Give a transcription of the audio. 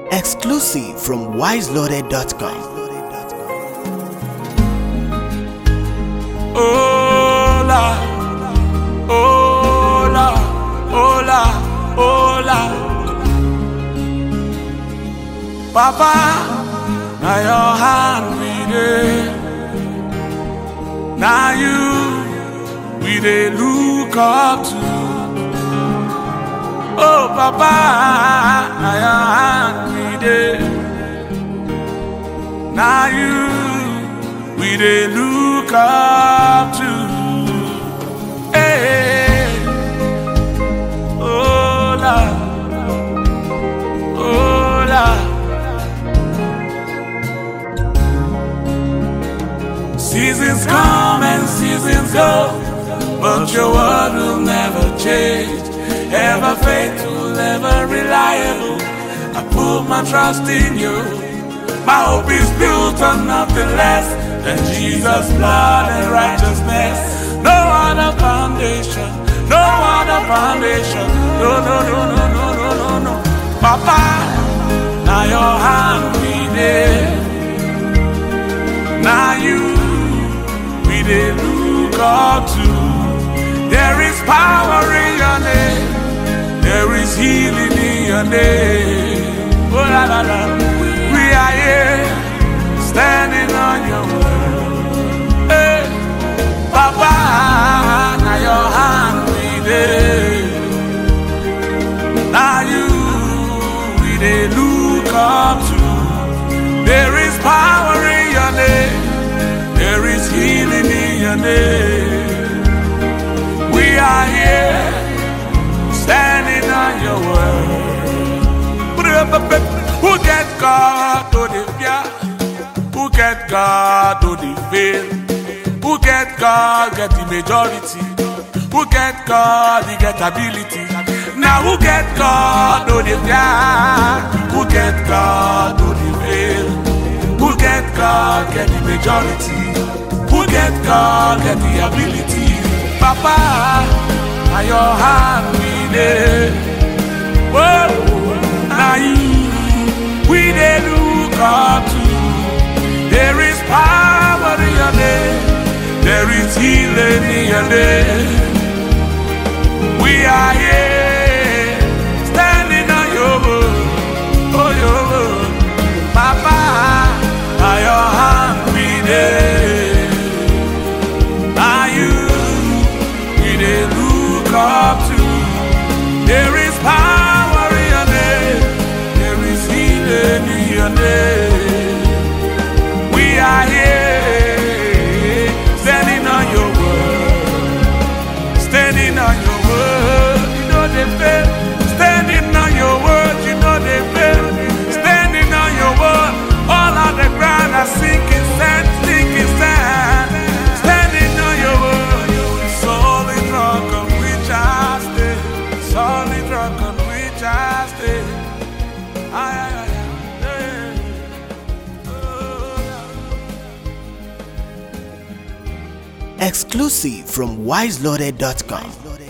Exclusive from wiseloaded.com. Hola, hola, hola, hola. Papa, now your hand we dey. Now you we dey look up to. Oh Papa, now your hand we dey. Now you we dey look up to. Hey, hola, hola. Seasons come and seasons go, but your word will never change. Ever faithful, ever reliable, I put my trust in you. My hope is built on nothing less than Jesus' blood and righteousness. No other foundation, no other foundation. No, no, no, no, no, no, no, no. Papa, now your hand we dey. Now you we dey look up to. There is power in your name. There is healing in your name. Oh la la la. We are here standing on your word. Hey, Papa, now your hand we dey. Now you we dey look up to. There is power in your name. There is healing in your name. We are here standing on your word. Who get God to the fear? Who get God to the fail? Who get God get the majority? Who get God the get ability? Now who get God to the fear? Who get God to the fail? Who get God get the majority? Who get God get the ability? Papa, now your hand we dey. Whoa, now you we dey look up to. There is power in your name. There is healing in your name. We are here standing on your word. Oh, your word. Papa, now your hand we dey. Now you we dey look up to. There is power in your name. There is healing in your name. We are here standing on your word. Standing on your word. You know they fail. Standing on your word. You know they fail. Standing on your word. All on the ground are sinking sand. Sinking sand. Standing on your word. Solid rock on which I stay. Solid rock on which I stay. Exclusive from wiseloaded.com.